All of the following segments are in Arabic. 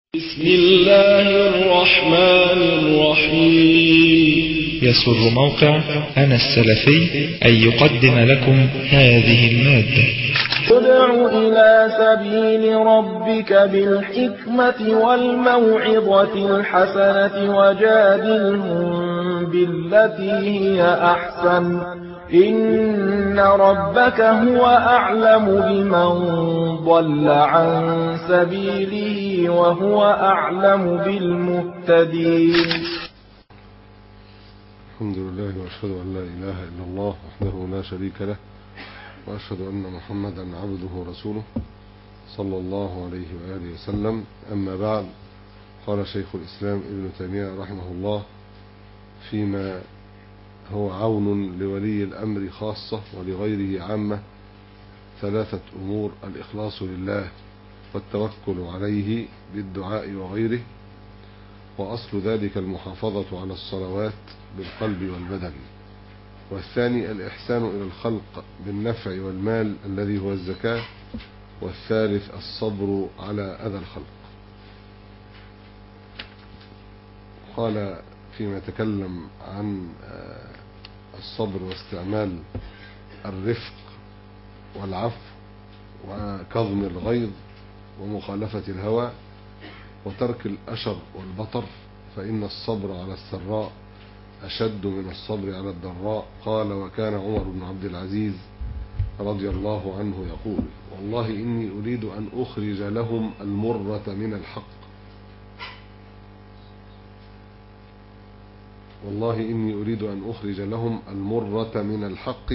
بسم الله الرحمن الرحيم. يسر موقع أنا السلفي أن يقدم لكم هذه المادة. ادع إلى سبيل ربك بالحكمة والموعظة الحسنة وجادلهم بالتي هي أحسن إن ربك هو أعلم بمن ضل عن سبيله وهو أعلم بالمهتدين. الحمد لله وأشهد أن لا إله إلا الله وحده لا شريك له وأشهد أن محمدا عبده ورسوله صلى الله عليه وآله وسلم. أما بعد، قال شيخ الإسلام ابن تيمية رحمه الله فيما هو عون لولي الأمر خاصة ولغيره عامة: ثلاثة أمور: الإخلاص لله والتوكل عليه بالدعاء وغيره، وأصل ذلك المحافظة على الصلوات بالقلب والبدن، والثاني الإحسان إلى الخلق بالنفع والمال الذي هو الزكاة، والثالث الصبر على أذى الخلق. قال فيما تكلم عن الصبر واستعمال الرفق والعفو وكظم الغيظ ومخالفة الهوى وترك الأشر والبطر، فإن الصبر على السراء أشد من الصبر على الضراء. قال: وكان عمر بن عبد العزيز رضي الله عنه يقول: والله إني أريد أن أخرج لهم المرة من الحق، والله إني أريد أن أخرج لهم المرة من الحق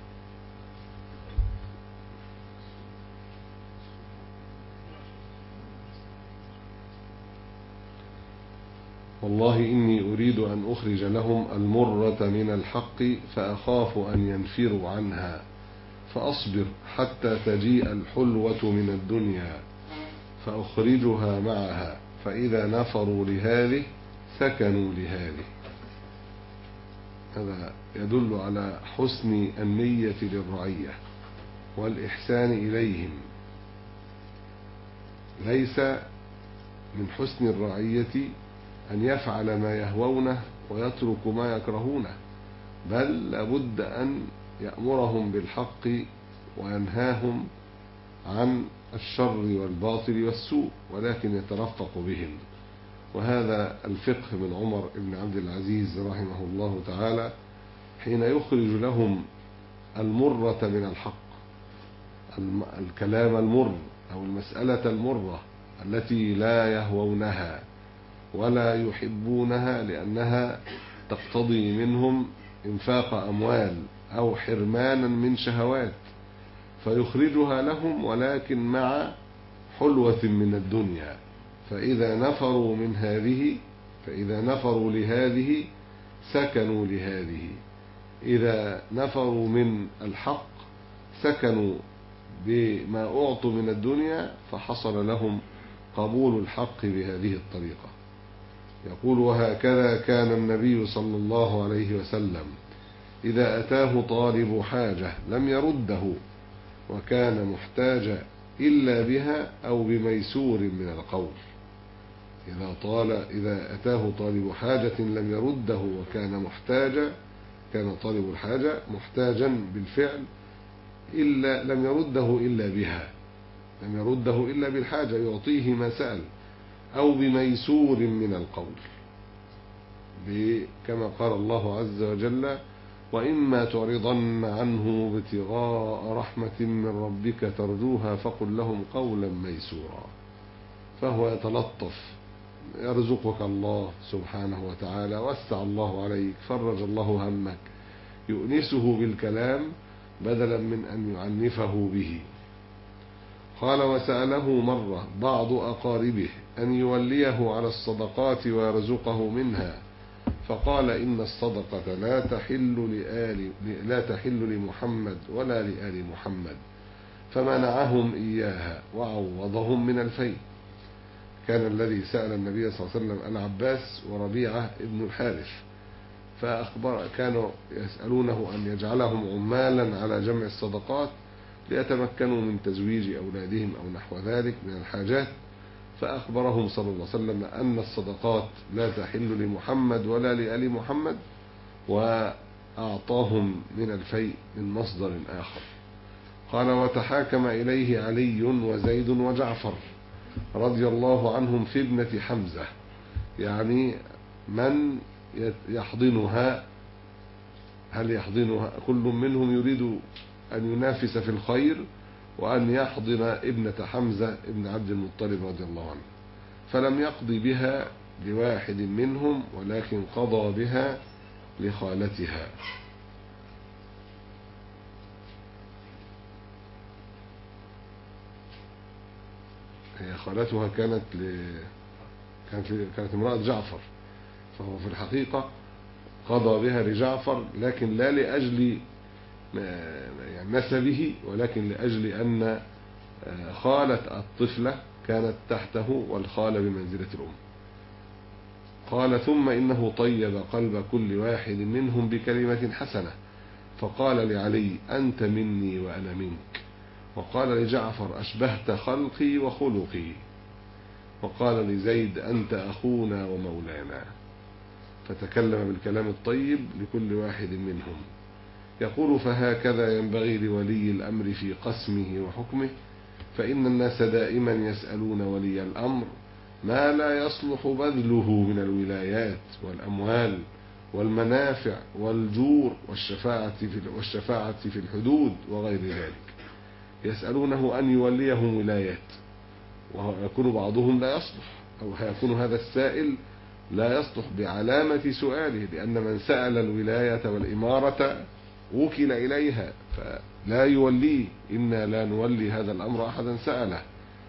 والله إني أريد أن أخرج لهم المرة من الحق فأخاف أن ينفروا عنها، فأصبر حتى تجيء الحلوة من الدنيا فأخرجها معها، فإذا نفروا لهذه سكنوا لهذه. هذا يدل على حسن النية للرعية والإحسان إليهم. ليس من حسن الرعية أن يفعل ما يهوونه ويترك ما يكرهونه، بل لابد أن يأمرهم بالحق وينهاهم عن الشر والباطل والسوء، ولكن يترفق بهم. وهذا الفقه من عمر بن عبد العزيز رحمه الله تعالى حين يخرج لهم المرة من الحق، الكلام المر أو المسألة المرة التي لا يهوونها ولا يحبونها لأنها تقتضي منهم إنفاق أموال أو حرمانا من شهوات، فيخرجها لهم ولكن مع حلوة من الدنيا. فإذا نفروا لهذه سكنوا لهذه، إذا نفروا من الحق سكنوا بما أعطوا من الدنيا، فحصل لهم قبول الحق بهذه الطريقة. يقول: وهكذا كان النبي صلى الله عليه وسلم إذا أتاه طالب حاجة لم يرده، وكان محتاجا إلا بها أو بميسور من القول. إذا أتاه طالب حاجة لم يرده وكان كان طالب الحاجة محتاجا بالفعل لم يرده إلا بها، لم يرده إلا بالحاجة، يعطيه ما سأل، أو بميسور من القول، كما قال الله عز وجل: وإما تعرضن عنه ابتغاء رحمة من ربك ترجوها فقل لهم قولا ميسورا. فهو يتلطف، يرزقك الله سبحانه وتعالى، وسع الله عليك، فرج الله همك، يؤنسه بالكلام بدلا من أن يعنفه به. قال: وسأله مرة بعض أقاربه أن يوليه على الصدقات ويرزقه منها، فقال: إن الصدقة لا تحل لمحمد ولا لآل محمد، فمنعهم إياها وعوضهم من الفيء. كان الذي سأل النبي صلى الله عليه وسلم العباس وربيعة ابن الحارث، كانوا يسألونه أن يجعلهم عمالا على جمع الصدقات ليتمكنوا من تزويج أولادهم أو نحو ذلك من الحاجات، فأخبرهم صلى الله عليه وسلم أن الصدقات لا تحل لمحمد ولا لآل محمد، وأعطاهم من الفيء من مصدر آخر. قال: وتحاكم إليه علي وزيد وجعفر رضي الله عنهم في ابنة حمزة، يعني من يحضنها، هل يحضنها؟ كل منهم يريد أن ينافس في الخير وأن يحضن ابنة حمزة ابن عبد المطلب رضي الله عنه، فلم يقضي بها لواحد منهم، ولكن قضى بها لخالتها. هي خالتها كانت امرأة جعفر، فهو في الحقيقة قضى بها لجعفر، لكن لا لأجل يعني نسبه، ولكن لأجل أن خالة الطفلة كانت تحته، والخالة بمنزلة الأم. قال: ثم إنه طيب قلب كل واحد منهم بكلمة حسنة، فقال لعلي: أنت مني وأنا منك. وقال لجعفر: أشبهت خلقي وخلقي. وقال لزيد: أنت أخونا ومولانا. فتكلم بالكلام الطيب لكل واحد منهم. يقول: فهكذا ينبغي لولي الأمر في قسمه وحكمه، فإن الناس دائما يسألون ولي الأمر ما لا يصلح بذله من الولايات والأموال والمنافع والجور والشفاعة في الحدود وغير ذلك. يسألونه أن يوليهم ولايات، ويكون بعضهم لا يصلح، أو هيكون هذا السائل لا يصلح بعلامة سؤاله، لأن من سأل الولاية والإمارة وكل إليها فلا يوليه. إنا لا نولي هذا الأمر أحدا سأله.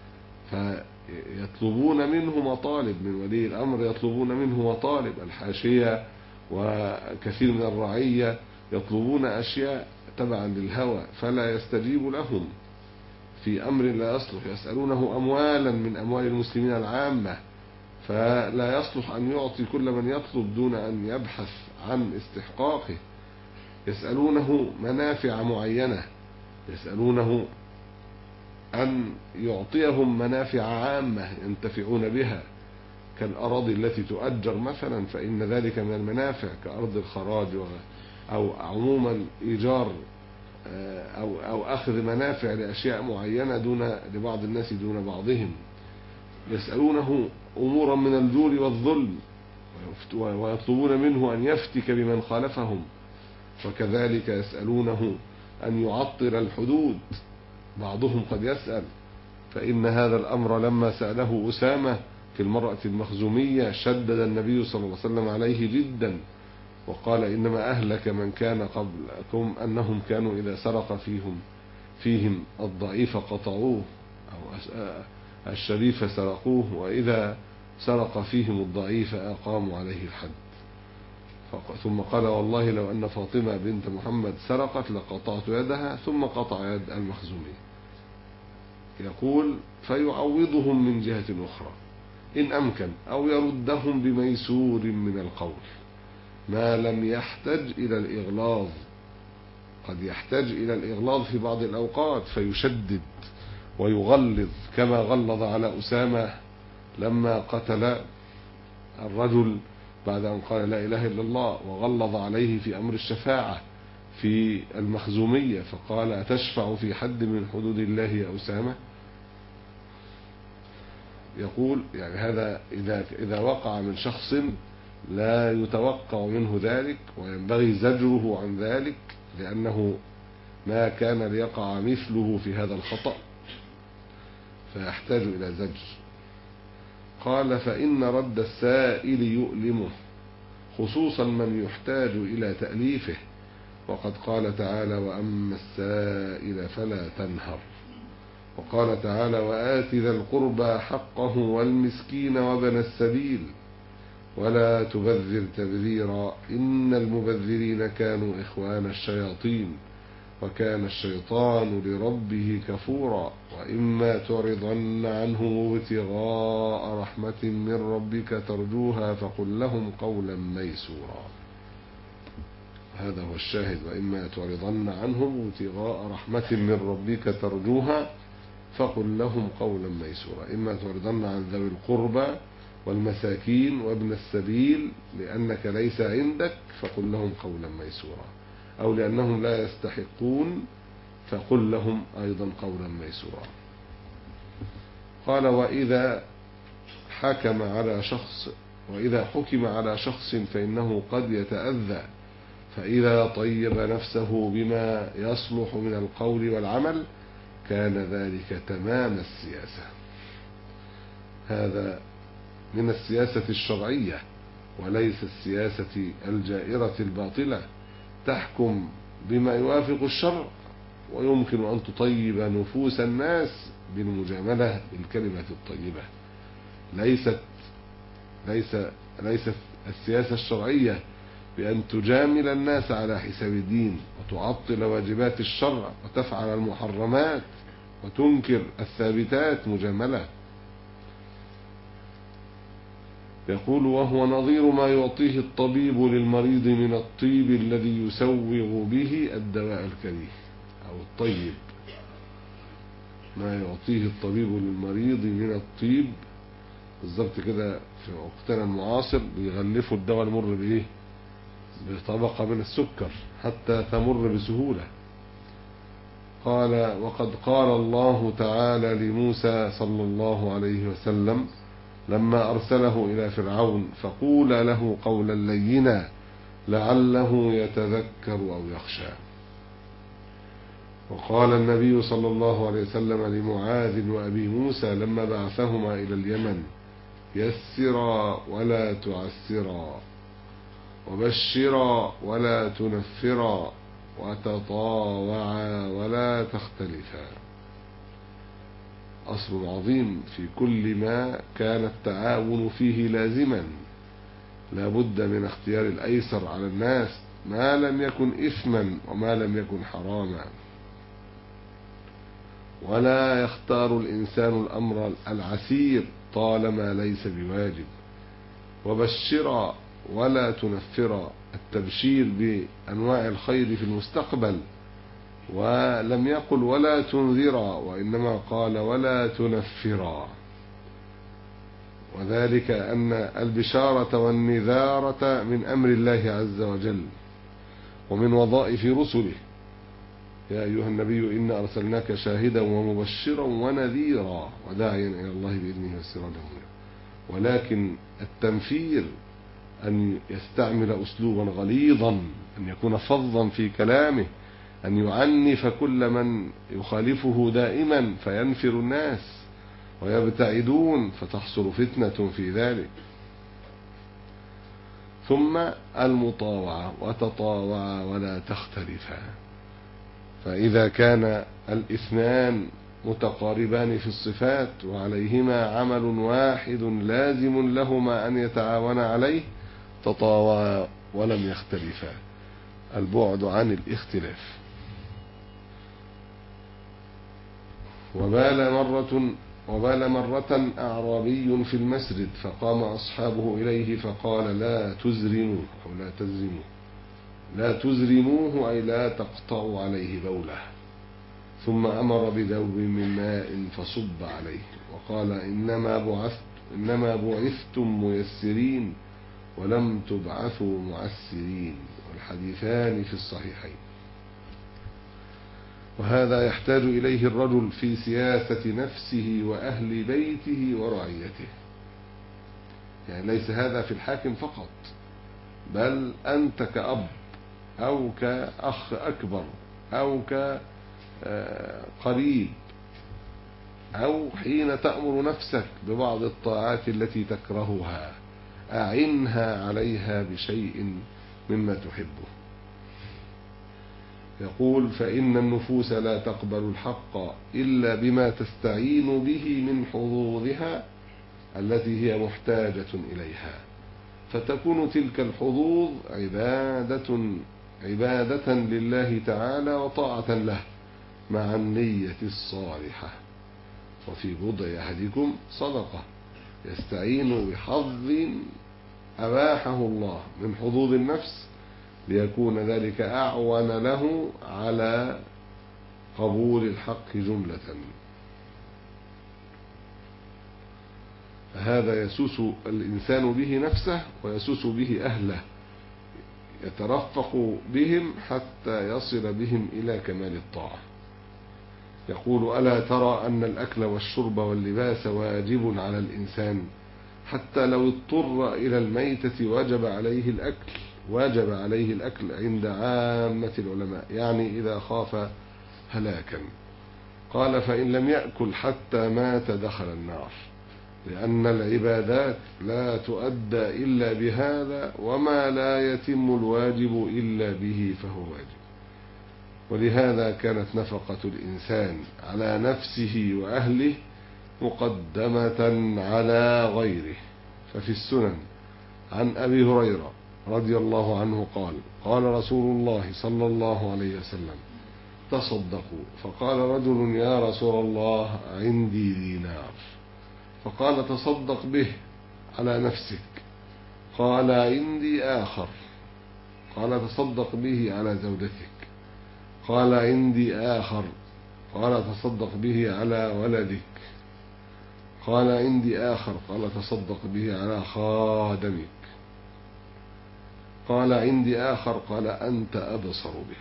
فيطلبون منه مطالب، من ولي الأمر يطلبون منه مطالب، الحاشية وكثير من الرعية يطلبون أشياء تبعا للهوى، فلا يستجيب لهم في أمر لا يصلح. يسألونه أموالا من أموال المسلمين العامة، فلا يصلح أن يعطي كل من يطلب دون أن يبحث عن استحقاقه. يسألونه منافع معينة، يسألونه أن يعطيهم منافع عامة ينتفعون بها، كالأراضي التي تؤجر مثلا، فإن ذلك من المنافع، كأرض الخراج، أو عموما إيجار أو أخذ منافع لأشياء معينة لبعض الناس دون بعضهم. يسألونه أمورا من الجور والظلم، ويطلبون منه أن يفتك بمن خالفهم. وكذلك يسألونه أن يعطل الحدود، بعضهم قد يسأل. فإن هذا الأمر لما سأله أسامة في المرأة المخزومية شدد النبي صلى الله عليه وسلم عليه جدا، وقال: إنما أهلك من كان قبلكم أنهم كانوا إذا سرق فيهم الضعيف قطعوه، أو الشريف سرقوه، وإذا سرق فيهم الضعيف أقاموا عليه الحد. ثم قال: والله لو أن فاطمة بنت محمد سرقت لقطعت يدها. ثم قطع يد المخزومي. يقول: فيعوضهم من جهة أخرى إن أمكن، أو يردهم بميسور من القول ما لم يحتج إلى الإغلاظ. قد يحتاج إلى الإغلاظ في بعض الأوقات فيشدد ويغلظ، كما غلظ على أسامة لما قتل الرجل بعد أن قال لا إله إلا الله، وغلظ عليه في أمر الشفاعة في المخزومية، فقال: أتشفع في حد من حدود الله يا أسامة؟ يقول يعني هذا إذا وقع من شخص لا يتوقع منه ذلك، وينبغي زجره عن ذلك، لأنه ما كان ليقع مثله في هذا الخطأ، فيحتاج إلى زجر. قال: فإن رد السائل يؤلمه، خصوصا من يحتاج إلى تأليفه، وقد قال تعالى: وأما السائل فلا تنهر. وقال تعالى: وآت ذا القربى حقه والمسكين وابن السبيل ولا تبذر تبذيرا إن المبذرين كانوا إخوان الشياطين وكان الشيطان لربه كفورا وإما تعرضن عنهم ابتغاء رحمة من ربك ترجوها فقل لهم قولا ميسورا. هذا هو الشاهد: وإما تعرضن عنهم ابتغاء رحمة من ربك ترجوها فقل لهم قولا ميسورا. إما تعرضن عن ذوي القربى والمساكين وابن السبيل لأنك ليس عندك فقل لهم قولا ميسورا، أو لأنهم لا يستحقون فقل لهم أيضا قولا ميسورا. قال وإذا حكم على شخص فإنه قد يتأذى، فإذا طيب نفسه بما يصلح من القول والعمل كان ذلك تمام السياسة. هذا من السياسة الشرعية وليس السياسة الجائرة الباطلة، تحكم بما يوافق الشرع ويمكن أن تطيب نفوس الناس بالمجاملة بالكلمة الطيبة. ليست السياسة الشرعية بأن تجامل الناس على حساب الدين وتعطل واجبات الشرع وتفعل المحرمات وتنكر الثابتات مجاملة. يقول وهو نظير ما يعطيه الطبيب للمريض من الطيب الذي يسوغ به الدواء الكريه، أو الطيب، ما يعطيه الطبيب للمريض من الطيب بالضبط كده. في وقتنا المعاصر بيغلفوا الدواء المر بإيه؟ بطبقة من السكر حتى تمر بسهولة. قال وقد قال الله تعالى لموسى صلى الله عليه وسلم لما أرسله إلى فرعون فقول له قولا لينا لعله يتذكر أو يخشى. وقال النبي صلى الله عليه وسلم لمعاذ وأبي موسى لما بعثهما إلى اليمن يسرا ولا تعسرا وبشرا ولا تنفرا وتطاوعا ولا تختلفا. أصل عظيم في كل ما كان التعاون فيه لازما، لا بد من اختيار الأيسر على الناس ما لم يكن إثما وما لم يكن حراما، ولا يختار الإنسان الأمر العسير طالما ليس بواجب. وبشرا ولا تنفرا، التبشير بأنواع الخير في المستقبل، ولم يقل ولا تنذرا وإنما قال ولا تنفرا، وذلك أن البشارة والنذارة من أمر الله عز وجل ومن وظائف رسله. يا أيها النبي إنا أرسلناك شاهدا ومبشرا ونذيرا وداعيا إلى الله بإذنه وسراجا منيرا. ولكن التنفير أن يستعمل أسلوبا غليظا، أن يكون فظا في كلامه، أن يعنف كل من يخالفه دائما فينفر الناس ويبتعدون فتحصل فتنة في ذلك. ثم المطاوعة وتطاوعا ولا تختلفا، فإذا كان الاثنان متقاربان في الصفات وعليهما عمل واحد لازم لهما أن يتعاونا عليه تطاوعا ولم يختلفا، البعد عن الاختلاف. وبال مرة أعرابي في المسجد فقام أصحابه إليه فقال لا تزرموه أو لا تزرموه أي لا تقطعوا عليه بوله، ثم أمر بدلو من ماء فصب عليه وقال إنما بعثتم ميسرين ولم تبعثوا معسرين، والحديثان في الصحيحين. وهذا يحتاج إليه الرجل في سياسة نفسه وأهل بيته ورعيته، يعني ليس هذا في الحاكم فقط، بل أنت كأب أو كأخ أكبر أو كقريب أو حين تأمر نفسك ببعض الطاعات التي تكرهها أعنها عليها بشيء مما تحبه. يقول فإن النفوس لا تقبل الحق إلا بما تستعين به من حظوظها التي هي محتاجة إليها، فتكون تلك الحظوظ عبادة لله تعالى وطاعة له مع النية الصالحة. وفي بضع أحدكم صدقة يستعين بحظ أباحه الله من حظوظ النفس ليكون ذلك أعون له على قبول الحق جملة. هذا يسوس الإنسان به نفسه ويسوس به أهله، يترفق بهم حتى يصل بهم إلى كمال الطاعة. يقول: ألا ترى أن الأكل والشرب واللباس واجب على الإنسان، حتى لو اضطر إلى الميتة وجب عليه الأكل عند عامة العلماء، يعني إذا خاف هلاكا. قال: فإن لم يأكل حتى مات دخل النار، لأن العبادات لا تؤدى إلا بهذا، وما لا يتم الواجب إلا به فهو واجب. ولهذا كانت نفقة الإنسان على نفسه وأهله مقدمة على غيره. ففي السنن عن أبي هريرة رضي الله عنه قال: قال رسول الله صلى الله عليه وسلم: تصدقوا. فقال رجل: يا رسول الله عندي دينار. فقال: تصدق به على نفسك. قال: عندي آخر. قال: تصدق به على زوجتك. قال: عندي آخر. قال: تصدق به على ولدك. قال: عندي آخر. قال: تصدق به على خادمك. قال: عندي آخر. قال: أنت أبصر به.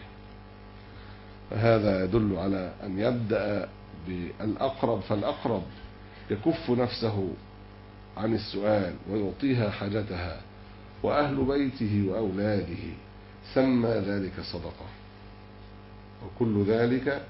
فهذا يدل على أن يبدأ بالأقرب فالأقرب، يكف نفسه عن السؤال ويعطيها حاجتها، وأهل بيته وأولاده، سمى ذلك صدقة. وكل ذلك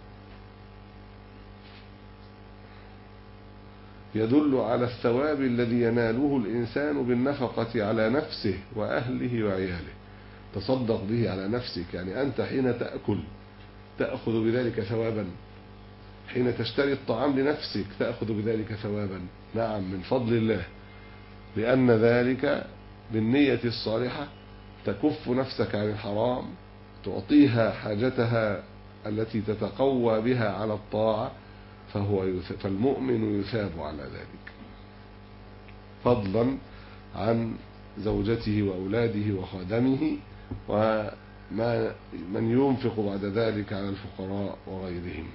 يدل على الثواب الذي يناله الإنسان بالنفقة على نفسه وأهله وعياله. تصدق به على نفسك، يعني أنت حين تأخذ بذلك ثوابا، حين تشتري الطعام لنفسك تأخذ بذلك ثوابا، نعم، من فضل الله، لأن ذلك بالنية الصالحة تكف نفسك عن الحرام، تعطيها حاجتها التي تتقوى بها على الطاعة، فالمؤمن يثاب على ذلك، فضلا عن زوجته وأولاده وخادمه، ومن ينفق بعد ذلك على الفقراء وغيرهم.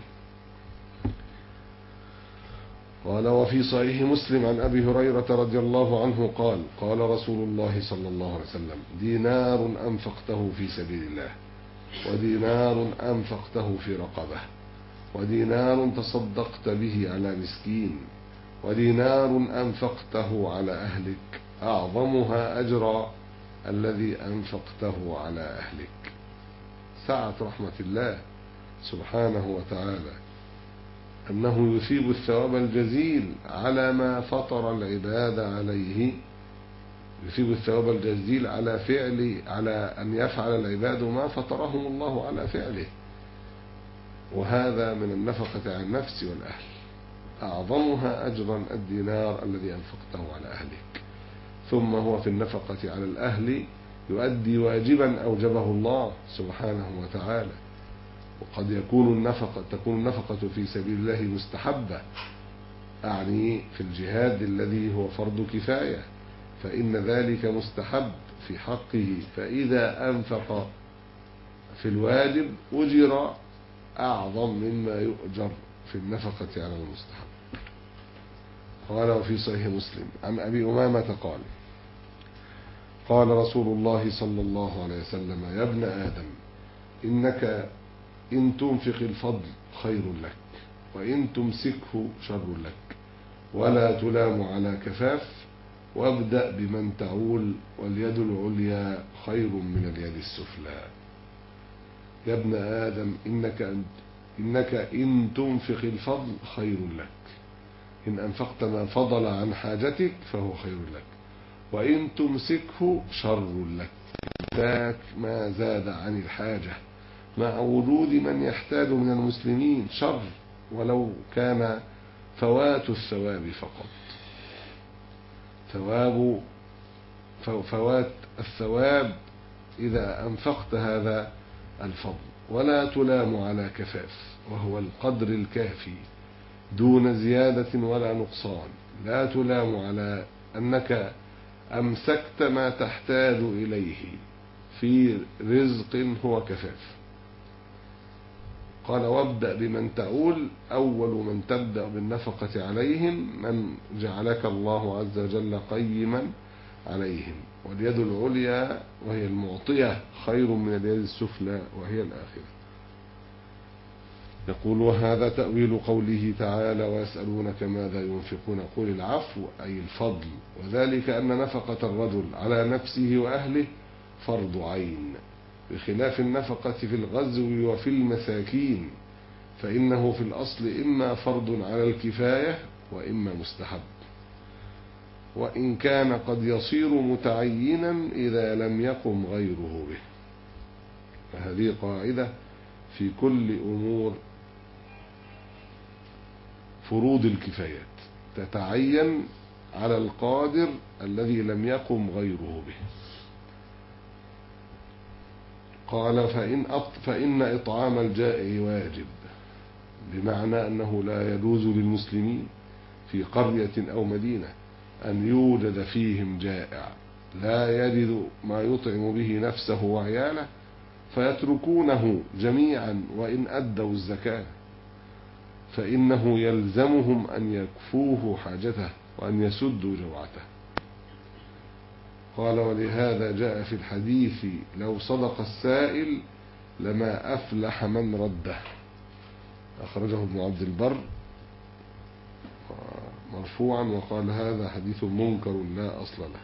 قال: وفي صحيح مسلم عن أبي هريرة رضي الله عنه قال: قال رسول الله صلى الله عليه وسلم: دينار أنفقته في سبيل الله، ودينار أنفقته في رقبة، ودينار تصدقت به على مسكين، ودينار أنفقته على أهلك، أعظمها أجرا الذي أنفقته على أهلك. سعة رحمة الله سبحانه وتعالى أنه يثيب الثواب الجزيل على ما فطر العباد عليه، يثيب الثواب الجزيل على أن يفعل العباد ما فطرهم الله على فعله، وهذا من النفقة عن النفس والأهل. أعظمها أجرا الدينار الذي أنفقته على أهلك. ثم هو في النفقة على الأهل يؤدي واجبا أوجبه الله سبحانه وتعالى. وقد تكون النفقة في سبيل الله مستحبة، أعني في الجهاد الذي هو فرض كفاية، فإن ذلك مستحب في حقه، فإذا أنفق في الواجب أجر أعظم مما يؤجر في النفقة على المستحب. قال: وفي صحيح مسلم عن أبي أمامة قال: قال رسول الله صلى الله عليه وسلم: يا ابن آدم، إنك إن تنفق الفضل خير لك، وإن تمسكه شر لك، ولا تلام على كفاف، وابدأ بمن تعول، واليد العليا خير من اليد السفلى. يا ابن آدم، إنك إن تنفق الفضل خير لك، إن أنفقت ما فضل عن حاجتك فهو خير لك، وإن تمسكه شر لك، ذاك ما زاد عن الحاجة، مع وجود من يحتاج من المسلمين شر، ولو كان فوات الثواب فقط، فوات الثواب إذا أنفقت هذا الفضل. ولا تلام على كفاف، وهو القدر الكافي دون زيادة ولا نقصان. لا تلام على أنك أمسكت ما تحتاج إليه في رزق هو كفاف. قال وابدأ بمن تعول. أول من تبدأ بالنفقة عليهم من جعلك الله عز وجل قيما عليهم، واليد العليا وهي المعطية خير من اليد السفلى وهي الآخرة. يقول وهذا تأويل قوله تعالى ويسألونك ماذا ينفقون قل العفو أي الفضل، وذلك أن نفقة الرجل على نفسه وأهله فرض عين، بخلاف النفقة في الغزو وفي المساكين، فإنه في الأصل إما فرض على الكفاية وإما مستحب، وإن كان قد يصير متعينا إذا لم يقم غيره به. فهذه قاعدة في كل أمور فروض الكفايات، تتعين على القادر الذي لم يقم غيره به. قال فإن إطعام الجائع واجب، بمعنى أنه لا يجوز للمسلمين في قرية أو مدينة أن يوجد فيهم جائع لا يجد ما يطعم به نفسه وعياله فيتركونه جميعا وإن أدوا الزكاة، فإنه يلزمهم أن يكفوه حاجته وأن يسدوا جوعته. قال ولهذا جاء في الحديث لو صدق السائل لما أفلح من رده، أخرجه ابن عبد البر مرفوعا، وقال هذا حديث منكر لا أصل له.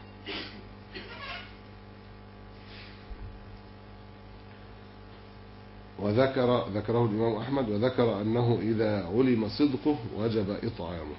ذكره الإمام أحمد، وذكر أنه إذا علم صدقه وجب إطعامه.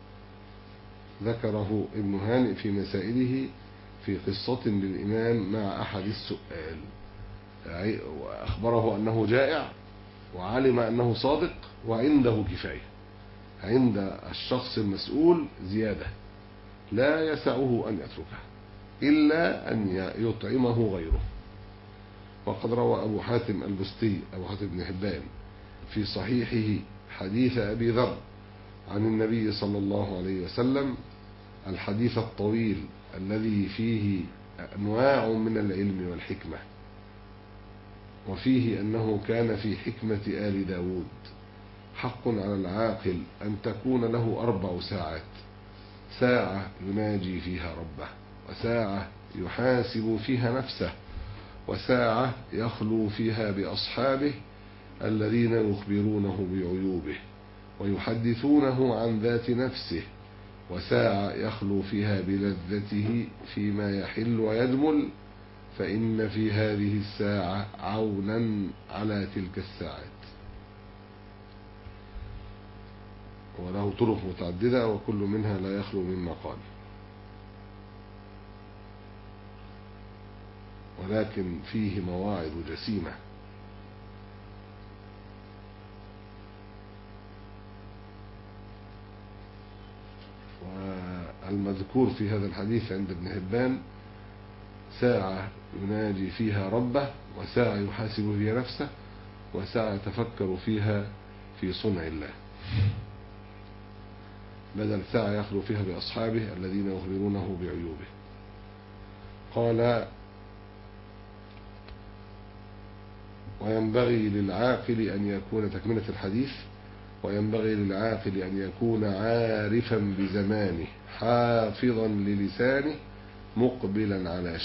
ذكره ابن هانئ في مسائله في قصة للإمام مع أحد السؤال، وأخبره أنه جائع وعلم أنه صادق وعنده كفاية، عند الشخص المسؤول زيادة لا يسعه أن يتركها إلا أن يطعمه غيره. وقد روى أبو حاتم البستي أبو حاتم بن حبان في صحيحه حديث أبي ذر عن النبي صلى الله عليه وسلم الحديث الطويل الذي فيه أنواع من العلم والحكمة، وفيه أنه كان في حكمة آل داود حق على العاقل أن تكون له 4 ساعات، ساعة يناجي فيها ربه، وساعة يحاسب فيها نفسه، وساعة يخلو فيها بأصحابه الذين يخبرونه بعيوبه ويحدثونه عن ذات نفسه، وساعة يخلو فيها بلذته فيما يحل ويجمل، فإن في هذه الساعة عونا على تلك الساعات. وله طرق متعددة وكل منها لا يخلو من مقال، ولكن فيه مواعظ جسيمة. والمذكور في هذا الحديث عند ابن حبان ساعة يناجي فيها ربه، وساعة يحاسب فيها نفسه، وساعة يتفكر فيها في صنع الله، بدل ساعة يخلو فيها بأصحابه الذين يخبرونه بعيوبه. قال وينبغي للعاقل أن يكون تكملة الحديث، وينبغي للعاقل أن يكون عارفا بزمانه حافظا للسانه مقبلا على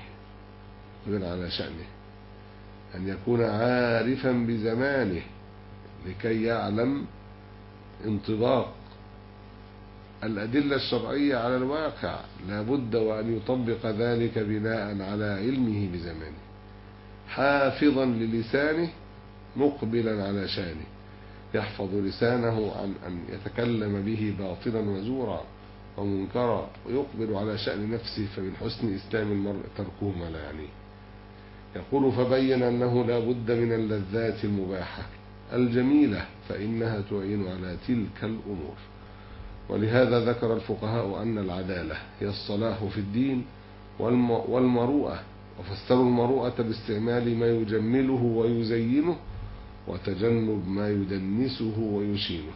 شأنه، أن يكون عارفا بزمانه لكي يعلم انطباق الأدلة الشرعية على الواقع، لا بد وأن يطبق ذلك بناء على علمه بزمانه، حافظا للسانه مقبلا على شأنه، يحفظ لسانه عن أن يتكلم به باطلا وزورا ومنكرا، ويقبل على شأن نفسه، فمن حسن إسلام المرء تركه ما لا يعنيه. يقول فبين أنه لا بد من اللذات المباحة الجميلة، فإنها تعين على تلك الأمور. ولهذا ذكر الفقهاء أن العدالة هي الصلاح في الدين والمروءة، وفسروا المروءة باستعمال ما يجمله ويزينه، وتجنب ما يدنسه ويشينه،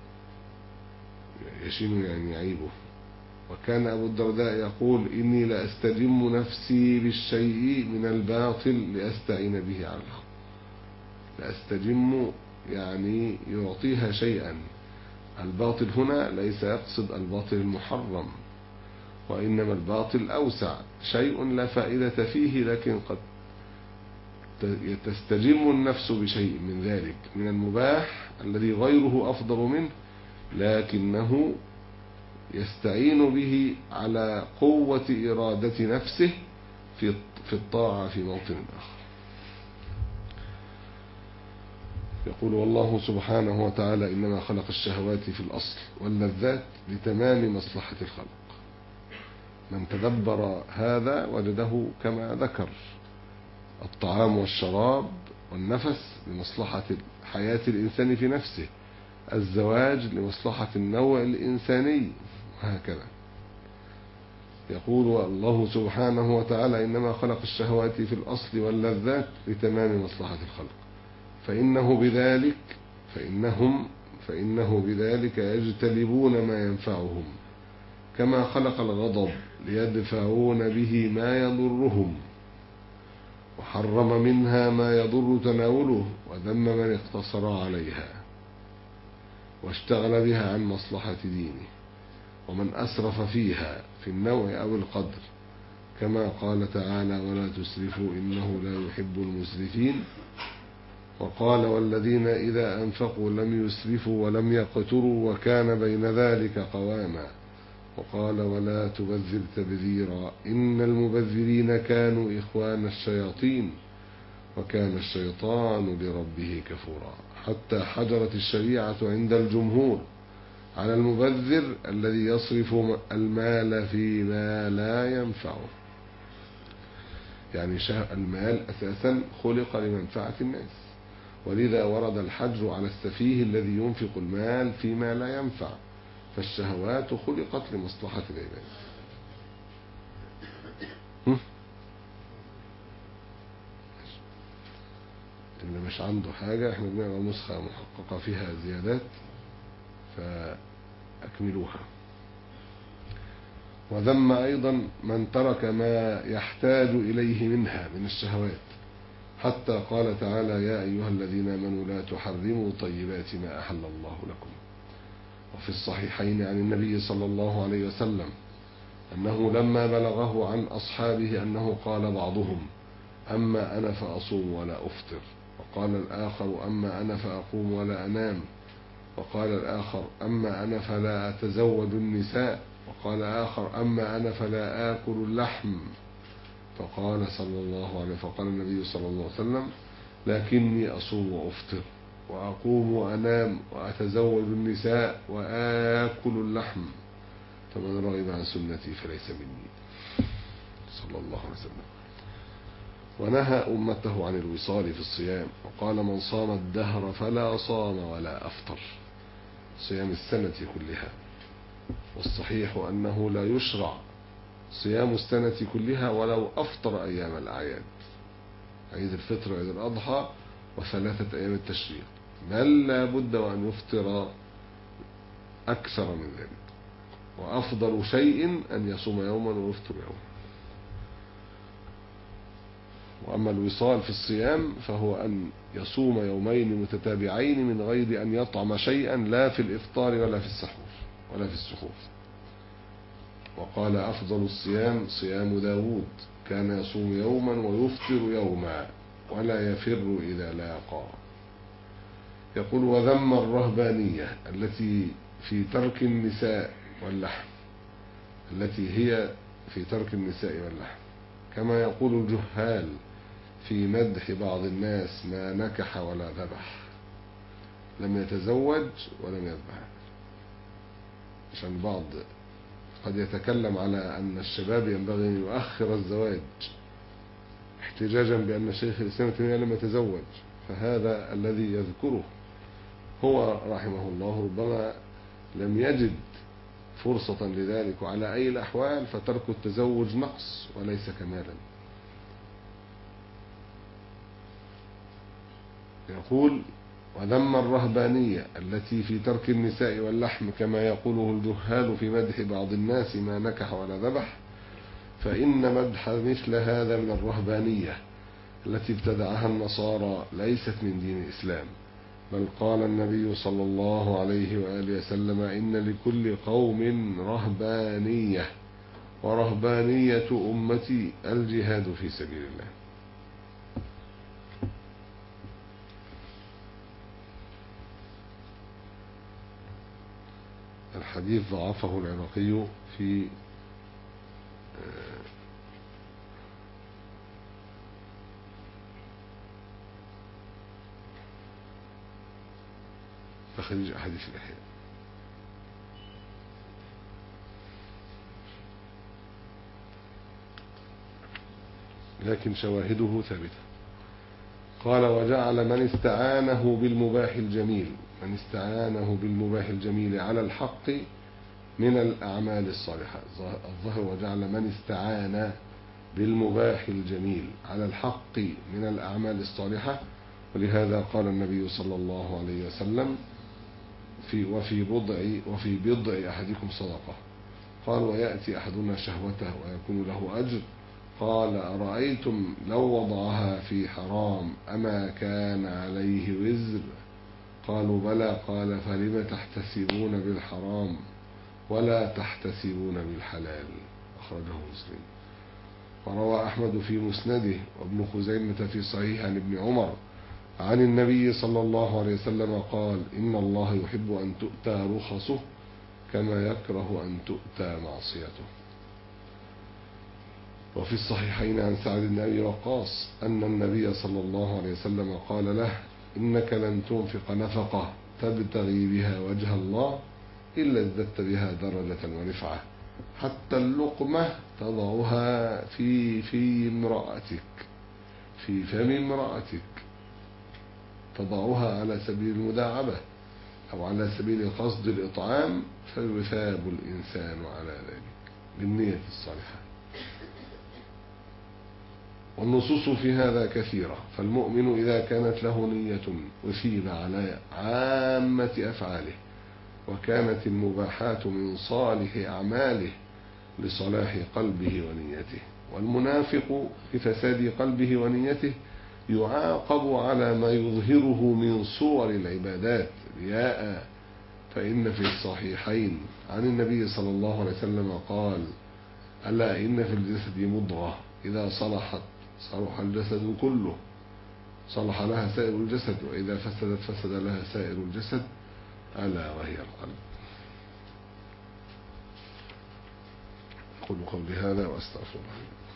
يشين يعني يعيبه. وكان أبو الدرداء يقول إني لأستجم نفسي بالشيء من الباطل لأستعين به على الحق. لأستجم يعني يعطيها شيئا. الباطل هنا ليس يقصد الباطل المحرم، وإنما الباطل أوسع، شيء لا فائدة فيه لكن قد تستجم النفس بشيء من ذلك من المباح الذي غيره أفضل منه، لكنه يستعين به على قوة إرادة نفسه في الطاعة في موطن آخر. يقول والله سبحانه وتعالى إنما خلق الشهوات في الأصل واللذات لتمام مصلحة الخلق. من تدبر هذا وجده كما ذكر: الطعام والشراب والنفس لمصلحة حياة الإنسان في نفسه، الزواج لمصلحة النوع الإنساني، وهكذا. يقول الله سبحانه وتعالى إنما خلق الشهوات في الأصل واللذات لتمام مصلحة الخلق، فإنه بذلك يجتلبون ما ينفعهم، كما خلق الغضب ليدفعون به ما يضرهم، وحرم منها ما يضر تناوله، وذم من اقتصر عليها واشتغل بها عن مصلحة دينه، ومن أسرف فيها في النوع أو القدر، كما قال تعالى ولا تسرفوا إنه لا يحب المسرفين. وقال والذين إذا أنفقوا لم يسرفوا ولم يقتروا وكان بين ذلك قواما. وقال ولا تبذر تبذيرا إن المبذرين كانوا إخوان الشياطين وكان الشيطان لربه كفورا. حتى حجرت الشريعة عند الجمهور على المبذر الذي يصرف المال فيما لا ينفعه، يعني المال أساسا خلق لمنفعة الناس، ولذا ورد الحجر على السفيه الذي ينفق المال فيما لا ينفع، فالشهوات خلقت لمصلحة العباد. اللي مش عنده حاجة احنا بنقرأ نسخة محققة فيها زيادات فأكملوها. وذم أيضا من ترك ما يحتاج إليه منها من الشهوات، حتى قال تعالى يا أيها الذين آمنوا لا تحرموا طيبات ما أحل الله لكم. وفي الصحيحين عن النبي صلى الله عليه وسلم أنه لما بلغه عن أصحابه أنه قال بعضهم أما أنا فأصوم ولا أفطر، وقال الآخر أما أنا فأقوم ولا أنام، وقال الآخر أما أنا فلا أتزوج النساء، وقال آخر أما أنا فلا آكل اللحم، فقال النبي صلى الله عليه وسلم لكني أصوم وأفطر وأقوم وأنام وأتزوج النساء وآكل اللحم، فمن رغب عن سنتي فليس مني، صلى الله عليه وسلم. ونهى أمته عن الوصال في الصيام، وقال من صام الدهر فلا صام ولا أفطر، صيام السنة كلها. والصحيح أنه لا يشرع صيام السنة كلها ولو أفطر أيام الأعياد، عيد الفطر وعيد الأضحى وثلاثة أيام التشريق، بل لا بد وأن يفطر أكثر من ذلك، وأفضل شيء أن يصوم يوما ويفطر يوما. وأما الوصال في الصيام فهو أن يصوم يومين متتابعين من غير أن يطعم شيئا، لا في الإفطار ولا في السحور ولا في السحور. وقال أفضل الصيام صيام داود كان يصوم يوما ويفطر يوما ولا يفر إذا لاقى. يقول وذم الرهبانية التي في ترك النساء واللحم، كما يقول الجهال في مدح بعض الناس ما نكح ولا ذبح، لم يتزوج ولم يذبح. عشان بعض قد يتكلم على أن الشباب ينبغي أن يؤخر الزواج احتجاجا بأن شيخ الإسلام تيمية لم يتزوج، فهذا الذي يذكره هو رحمه الله ربما لم يجد فرصة لذلك، وعلى أي الأحوال فترك التزوج نقص وليس كمالا. يقول وذم الرهبانية التي في ترك النساء واللحم كما يقوله الجهال في مدح بعض الناس ما نكح ولا ذبح، فإن مدح مثل هذا من الرهبانية التي ابتدعها النصارى ليست من دين الإسلام، بل قال النبي صلى الله عليه وآله وسلم إن لكل قوم رهبانية ورهبانية أمتي الجهاد في سبيل الله. الحديث ضعفه العراقي في تخريج أحاديث الإحياء. لكن شواهده ثابتة. قال وجعل من استعانه بالمباح الجميل على الحق من الأعمال الصالحة. الظاهر وجعل من استعان بالمباح الجميل على الحق من الأعمال الصالحة. ولهذا قال النبي صلى الله عليه وسلم وفي بضع أحدكم صدقة. قال ويأتي أحدنا شهوته ويكون له أجر. قال أرأيتم لو وضعها في حرام أما كان عليه وزر؟ قالوا بلى. قال فلم تحتسبون بالحرام ولا تحتسبون بالحلال؟ أخرجه مسلم. وروى أحمد في مسنده وابن خزيمة في صحيح عن ابن عمر عن النبي صلى الله عليه وسلم قال إن الله يحب أن تؤتى رخصه كما يكره أن تؤتى معصيته. وفي الصحيحين عن سعد بن أبي وقاص أن النبي صلى الله عليه وسلم قال له إنك لن تنفق نفقة تبتغي بها وجه الله إلا ازددت بها درجة ورفعة حتى اللقمة تضعها في فم امرأتك تضعها على سبيل المداعبة أو على سبيل قصد الإطعام فيثاب الإنسان على ذلك بالنية الصالحة. والنصوص في هذا كثيرة. فالمؤمن إذا كانت له نية أثيب على عامة أفعاله وكانت المباحات من صالح أعماله لصلاح قلبه ونيته. والمنافق بفساد قلبه ونيته يعاقب على ما يظهره من صور العبادات رياء. فإن في الصحيحين عن النبي صلى الله عليه وسلم قال ألا إن في الجسد مضغة إذا صلحت صلح الجسد كله صلح لها سائر الجسد وإذا فسدت فسد لها سائر الجسد ألا وهي القلب. أقول قولي هذا وأستغفر الله.